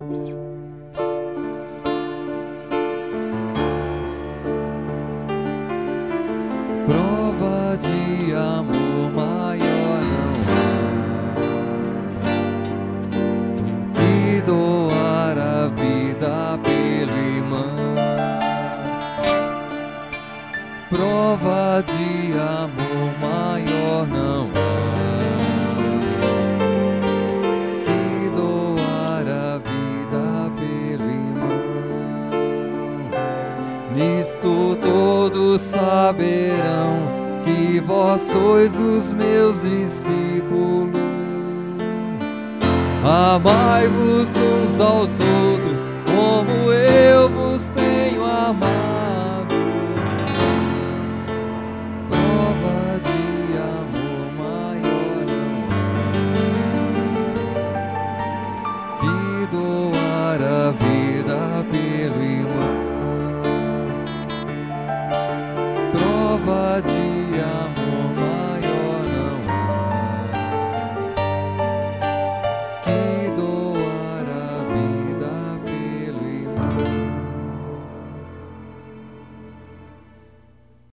Prova de amor maior não há que doar a vida pelo irmão. Prova de amor maior não há que doar a vida pelo irmão. Nisto todos saberão que vós sois os meus discípulos. Amai-vos uns aos outros como eu vos tenho amado. Prova de amor maior não há que doar a vida pelo irmão. Prova de